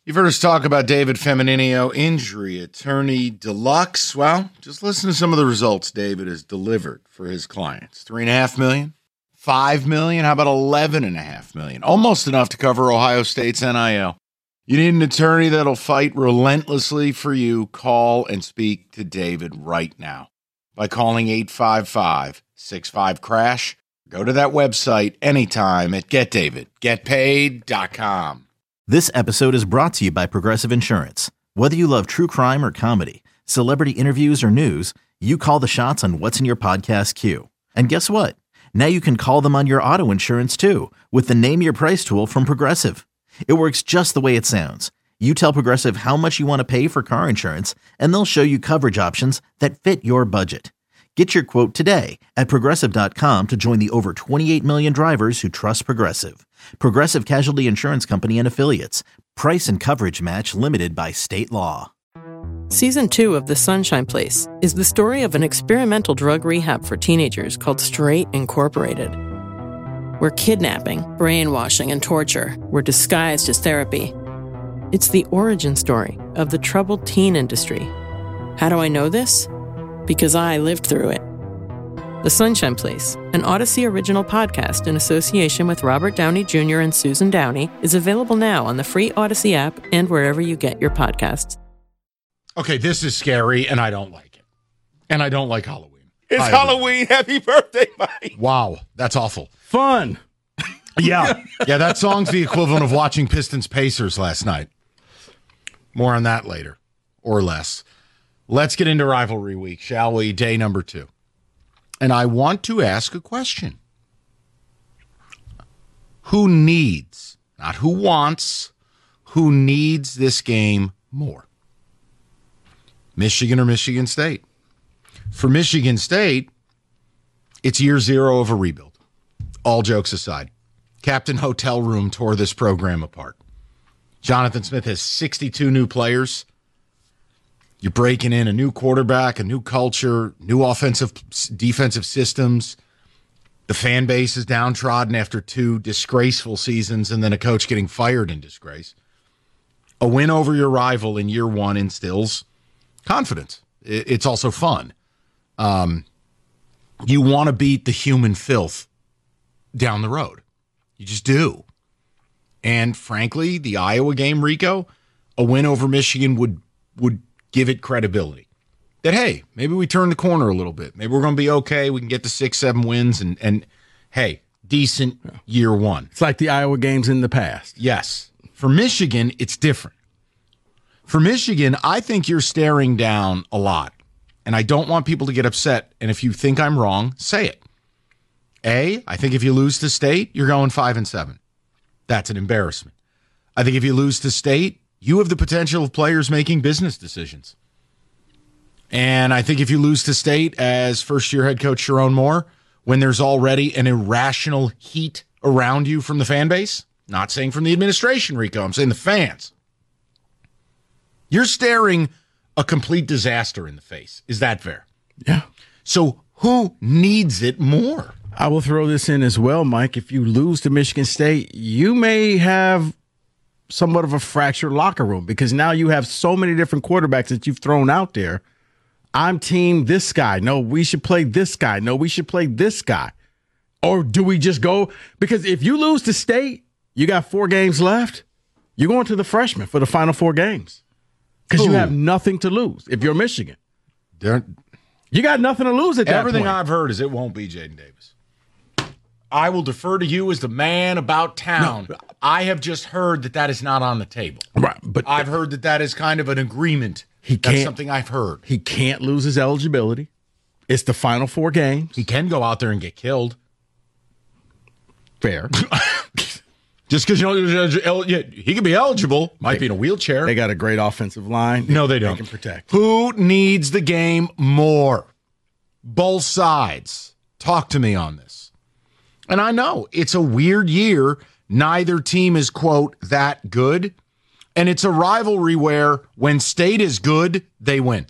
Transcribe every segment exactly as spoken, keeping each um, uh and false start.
You've heard us talk about David Femininio, injury attorney deluxe. Well, just listen to some of the results David has delivered for his clients. Three and a half million, five million, how about eleven and a half million? Almost enough to cover Ohio State's N I L. You need an attorney that'll fight relentlessly for you. Call and speak to David right now by calling eight five five, six five, crash. Go to that website anytime at get david get paid dot com. This episode is brought to you by Progressive Insurance. Whether you love true crime or comedy, celebrity interviews or news, you call the shots on what's in your podcast queue. And guess what? Now you can call them on your auto insurance too with the Name Your Price tool from Progressive. It works just the way it sounds. You tell Progressive how much you want to pay for car insurance, and they'll show you coverage options that fit your budget. Get your quote today at progressive dot com to join the over twenty-eight million drivers who trust Progressive. Progressive Casualty Insurance Company and Affiliates. Price and coverage match limited by state law. Season two of The Sunshine Place is the story of an experimental drug rehab for teenagers called Straight Incorporated, where kidnapping, brainwashing, and torture were disguised as therapy. It's the origin story of the troubled teen industry. How do I know this? Because I lived through it. The Sunshine Place, an Odyssey original podcast in association with Robert Downey Junior and Susan Downey, is available now on the free Odyssey app and wherever you get your podcasts. Okay, this is scary, and I don't like it. And I don't like Halloween. It's I Halloween. Agree. Happy birthday, Mike. Wow, that's awful. Fun. Yeah. Yeah, that song's the equivalent of watching Pistons Pacers last night. More on that later, or less. Let's get into rivalry week, shall we? Day number two. And I want to ask a question. Who needs, not who wants, who needs this game more? Michigan or Michigan State? For Michigan State, it's year zero of a rebuild. All jokes aside. Captain Hotel Room tore this program apart. Jonathan Smith has sixty-two new players. You're breaking in a new quarterback, a new culture, new offensive, defensive systems. The fan base is downtrodden after two disgraceful seasons and then a coach getting fired in disgrace. A win over your rival in year one instills confidence. It's also fun. Um, you want to beat the human filth down the road. You just do. And frankly, the Iowa game, Rico, a win over Michigan would would give it credibility. That, hey, maybe we turn the corner a little bit. Maybe we're going to be okay. We can get to six, seven wins, and, and hey, decent year one. It's like the Iowa games in the past. Yes. For Michigan, it's different. For Michigan, I think you're staring down a lot, and I don't want people to get upset, and if you think I'm wrong, say it. A, I think if you lose to State, you're going five and seven. That's an embarrassment. I think if you lose to State, you have the potential of players making business decisions. And I think if you lose to State as first-year head coach Sharon Moore, when there's already an irrational heat around you from the fan base, not saying from the administration, Rico, I'm saying the fans, you're staring a complete disaster in the face. Is that fair? Yeah. So who needs it more? I will throw this in as well, Mike. If you lose to Michigan State, you may have somewhat of a fractured locker room because now you have so many different quarterbacks that you've thrown out there. I'm team this guy. No, we should play this guy. No, we should play this guy. Or do we just go? Because if you lose to State, you got four games left. You're going to the freshmen for the final four games because you have nothing to lose if you're Michigan. They're, you got nothing to lose at that everything point. I've heard is it won't be Jaden Davis. I will defer to you as the man about town. No. I have just heard that that is not on the table. Right, but I've heard that that is kind of an agreement. He That's can't, something I've heard. He can't lose his eligibility. It's the final four games. He can go out there and get killed. Fair. Just because you know he could be eligible, might they, be in a wheelchair. They got a great offensive line. No, they don't. They can protect. Who needs the game more? Both sides. Talk to me on this. And I know it's a weird year. Neither team is, quote, that good. And it's a rivalry where when State is good, they win.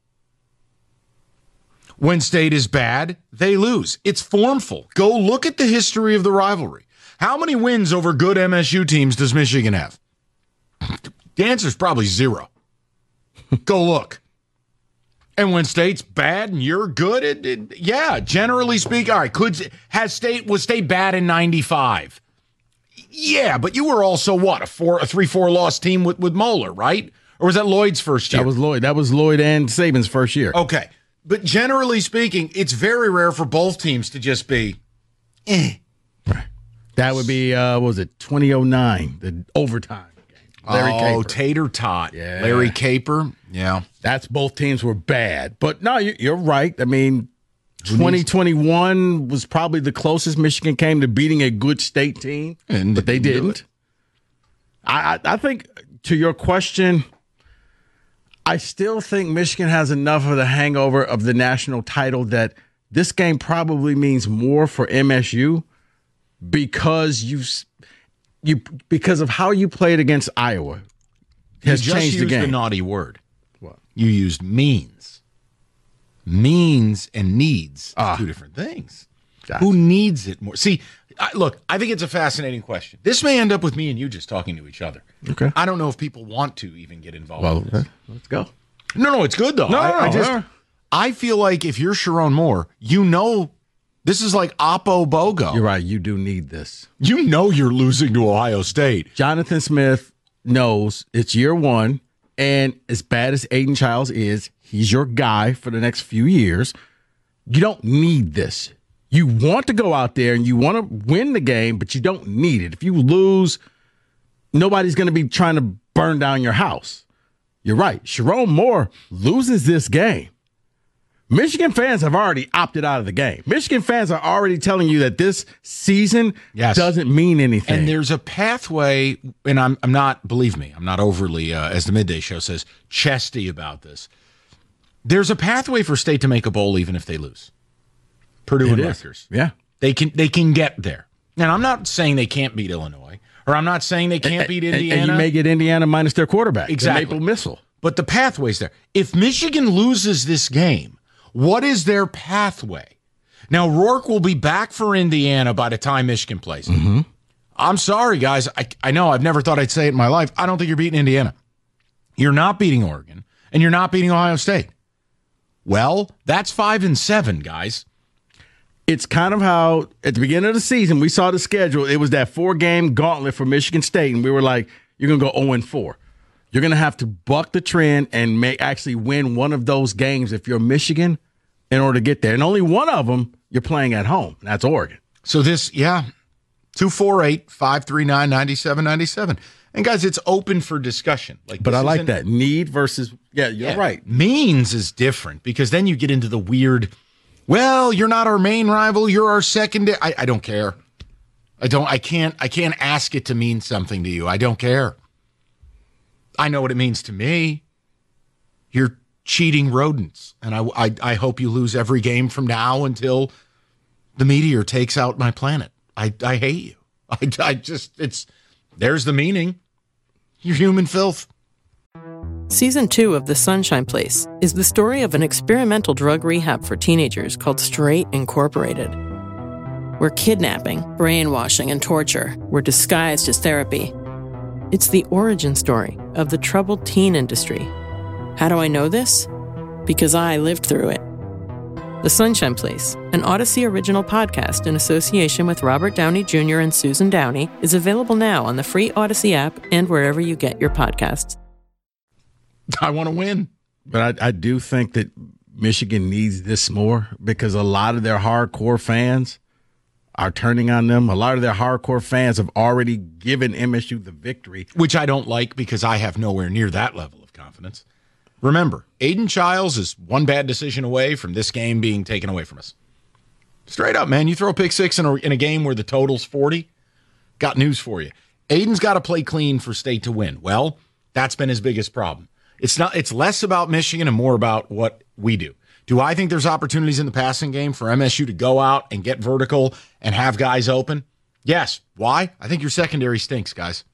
When State is bad, they lose. It's formful. Go look at the history of the rivalry. How many wins over good M S U teams does Michigan have? The answer is probably zero. Go look. And when State's bad and you're good, it, it, yeah, generally speaking, all right, could has State was State bad in ninety-five? Yeah, but you were also what, a four a three four loss team with, with Moeller, right? Or was that Lloyd's first year? That was Lloyd. That was Lloyd and Saban's first year. Okay. But generally speaking, it's very rare for both teams to just be eh. Right. That would be uh, what was it, twenty oh nine, the overtime. Larry oh, Caper. Tater Tot. Yeah. Larry Caper. Yeah. That's both teams were bad. But no, you're right. I mean, twenty twenty-one was probably the closest Michigan came to beating a good State team, and but they didn't. I, I think, to your question, I still think Michigan has enough of the hangover of the national title that this game probably means more for M S U because you you because of how you played against Iowa has you just changed used the game. The naughty word. What? You used means. Means and needs are Ah. two different things. Gotcha. Who needs it more? See, I, look, I think it's a fascinating question. This may end up with me and you just talking to each other. Okay. I don't know if people want to even get involved Well, in this. let's go. No, no, it's good though. No, I, no, I just no. I feel like if you're Sharon Moore, you know this is like Oppo Bogo. You're right. You do need this. You know you're losing to Ohio State. Jonathan Smith knows it's year one, and as bad as Aiden Childs is, he's your guy for the next few years. You don't need this. You want to go out there and you want to win the game, but you don't need it. If you lose, nobody's going to be trying to burn down your house. You're right. Sharon Moore loses this game. Michigan fans have already opted out of the game. Michigan fans are already telling you that this season Yes. doesn't mean anything. And there's a pathway, and I'm I'm not, believe me, I'm not overly, uh, as the Midday Show says, chesty about this. There's a pathway for State to make a bowl even if they lose. Purdue It and is. Rutgers. Yeah. They can they can get there. And I'm not saying they can't beat Illinois, or I'm not saying they can't beat And- Indiana. And you may get Indiana minus their quarterback, Exactly. the Maple Missile. But the pathway's there. If Michigan loses this game, what is their pathway? Now, Rourke will be back for Indiana by the time Michigan plays. Mm-hmm. I'm sorry, guys. I, I know I've never thought I'd say it in my life. I don't think you're beating Indiana. You're not beating Oregon, and you're not beating Ohio State. Well, that's five and seven, guys. It's kind of how at the beginning of the season we saw the schedule. It was that four-game gauntlet for Michigan State, and we were like, "You're gonna go oh and four. You're gonna have to buck the trend and may actually win one of those games if you're Michigan in order to get there. And only one of them you're playing at home. And that's Oregon. So this, yeah, two four eight, five three nine, nine seven nine seven. And guys, it's open for discussion. Like, But this I like isn't- that need versus yeah. You're Yeah. right. Means is different because then you get into the weird, well, you're not our main rival, you're our secondary. I, I don't care. I don't, I can't, I can't ask it to mean something to you. I don't care. I know what it means to me. You're cheating rodents. And I, I, I hope you lose every game from now until the meteor takes out my planet. I, I hate you. I, I just, it's, there's the meaning. You're human filth. Season two of The Sunshine Place is the story of an experimental drug rehab for teenagers called Straight Incorporated, where kidnapping, brainwashing, and torture were disguised as therapy. It's the origin story of the troubled teen industry. How do I know this? Because I lived through it. The Sunshine Place, an Odyssey original podcast in association with Robert Downey Junior and Susan Downey, is available now on the free Odyssey app and wherever you get your podcasts. I want to win. But I, I do think that Michigan needs this more because a lot of their hardcore fans are turning on them. A lot of their hardcore fans have already given M S U the victory. Which I don't like because I have nowhere near that level of confidence. Remember, Aiden Childs is one bad decision away from this game being taken away from us. Straight up, man. You throw a pick six in a, in a game where the total's forty, got news for you. Aiden's got to play clean for State to win. Well, that's been his biggest problem. It's not. It's less about Michigan and more about what we do. Do I think there's opportunities in the passing game for M S U to go out and get vertical and have guys open? Yes. Why? I think your secondary stinks, guys.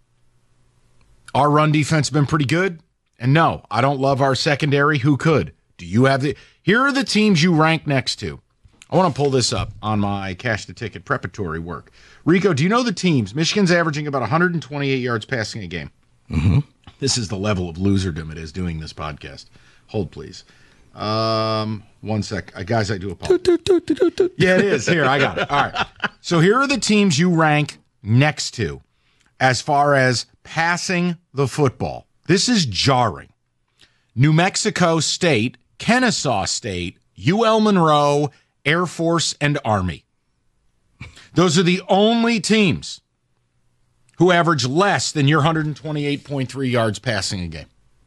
Our run defense has been pretty good. And no, I don't love our secondary. Who could? Do you have the... Here are the teams you rank next to. I want to pull this up on my Cash the Ticket preparatory work. Rico, do you know the teams? Michigan's averaging about one hundred twenty-eight yards passing a game. Mm-hmm. This is the level of loserdom it is doing this podcast. Hold, please. Um, one sec. Uh, guys, I do apologize. Yeah, it is. Here, I got it. All right. So here are the teams you rank next to as far as passing the football. This is jarring. New Mexico State, Kennesaw State, U L Monroe, Air Force, and Army. Those are the only teams who average less than your one hundred twenty-eight point three yards passing a game.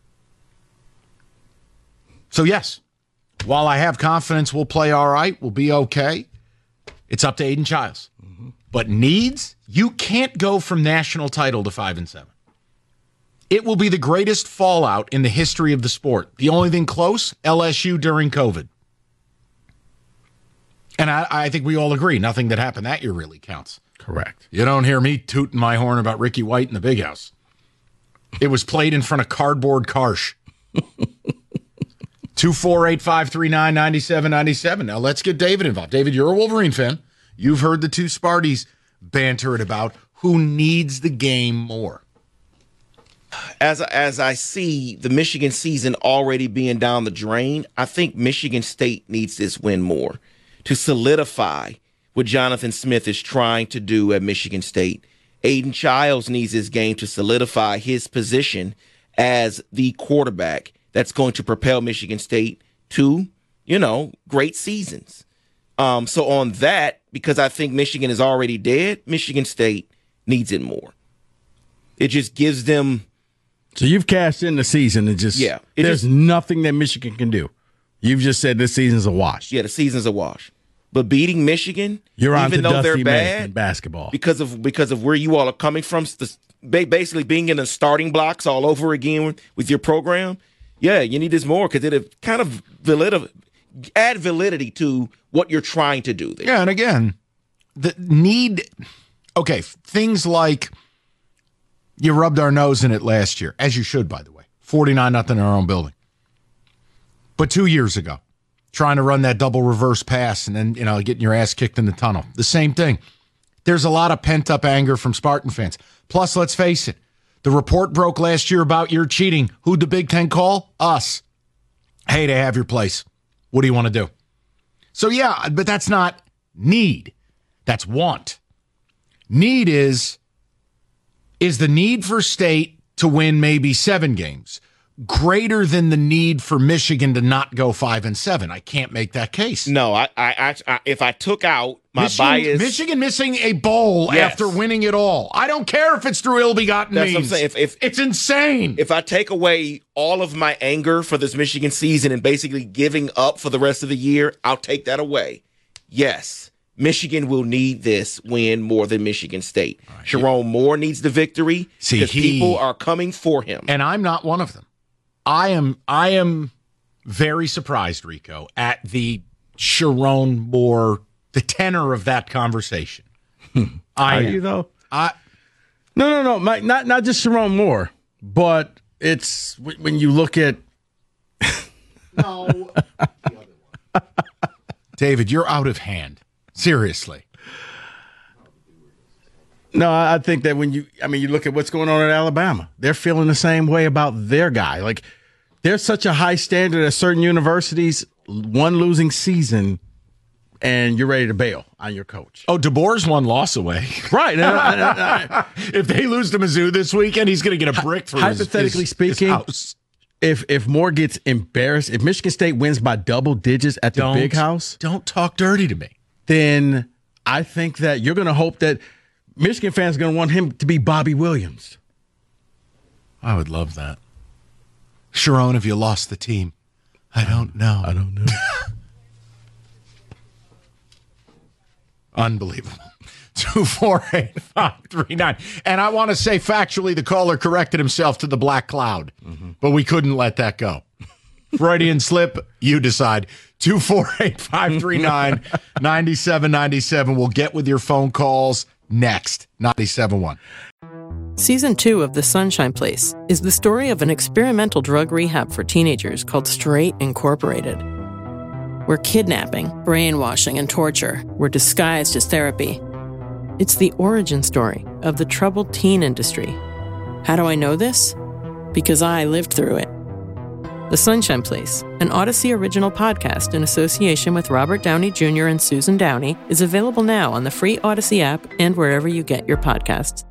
So, yes, while I have confidence we'll play all right, we'll be okay, it's up to Aiden Childs. Mm-hmm. But needs, you can't go from national title to five and seven. It will be the greatest fallout in the history of the sport. The only thing close, L S U during COVID. And I, I think we all agree, nothing that happened that year really counts. Correct. You don't hear me tooting my horn about Ricky White in the Big House. It was played in front of cardboard Karsh. two four eight, five three nine, nine seven nine seven. Now let's get David involved. David, you're a Wolverine fan. You've heard the two Sparties banter it about who needs the game more. As as I see the Michigan season already being down the drain, I think Michigan State needs this win more to solidify what Jonathan Smith is trying to do at Michigan State. Aiden Childs needs this game to solidify his position as the quarterback that's going to propel Michigan State to, you know, great seasons. Um, so on that, because I think Michigan is already dead, Michigan State needs it more. It just gives them... So you've cashed in the season and just... Yeah. There's just, nothing that Michigan can do. You've just said this season's a wash. Yeah, the season's a wash. But beating Michigan, You're on even to though Dusty they're May bad, in basketball. because of because of where you all are coming from, basically being in the starting blocks all over again with your program, yeah, you need this more because it'll kind of valid, add validity to what you're trying to do there. Yeah, and again, the need, okay, things like you rubbed our nose in it last year, as you should, by the way, forty-nine nothing in our own building. But two years ago, trying to run that double reverse pass and then, you know, getting your ass kicked in the tunnel. The same thing. There's a lot of pent-up anger from Spartan fans. Plus, let's face it, the report broke last year about your cheating. Who'd the Big Ten call? Us. Hey, they have your place. What do you want to do? So, yeah, but that's not need. That's want. Need is, is the need for State to win maybe seven games greater than the need for Michigan to not go five and seven? I can't make that case. No, I, I, I if I took out my Michigan, bias, Michigan missing a bowl Yes. after winning it all. I don't care if it's through ill-begotten That's what I'm means. saying. If- if- it's insane. if I take away all of my anger for this Michigan season and basically giving up for the rest of the year, I'll take that away. Yes, Michigan will need this win more than Michigan State. Right. Sharon Moore needs the victory See, because he- people are coming for him. and I'm not one of them. I am I am very surprised, Rico, at the Sharon Moore, the tenor of that conversation. I Are am. you, though? I No, no, no. Mike, not, not just Sharon Moore, but it's when you look at... no. David, you're out of hand. Seriously. No, I think that when you, I mean, you look at what's going on at Alabama, they're feeling the same way about their guy. Like, there's such a high standard at certain universities, one losing season, and you're ready to bail on your coach. Oh, DeBoer's one loss away. Right. And I- and I- If they lose to Mizzou this weekend, he's going to get a brick for his, Hypothetically his, speaking, his house. if if Moore gets embarrassed, if Michigan State wins by double digits at the Don't, Big House, don't talk dirty to me. then I think that you're going to hope that Michigan fans are going to want him to be Bobby Williams. I would love that. Sharon, have you lost the team? I don't know. I don't know. Unbelievable. two four eight, five three nine. And I want to say factually, the caller corrected himself to the black cloud, mm-hmm. but we couldn't let that go. Freudian slip, you decide. two four eight, five three nine, nine seven nine seven. We'll get with your phone calls next. ninety-seven point one. Season two of The Sunshine Place is the story of an experimental drug rehab for teenagers called Straight Incorporated, where kidnapping, brainwashing, and torture were disguised as therapy. It's the origin story of the troubled teen industry. How do I know this? because I lived through it. The Sunshine Place, an Odyssey original podcast in association with Robert Downey Junior and Susan Downey, is available now on the free Odyssey app and wherever you get your podcasts.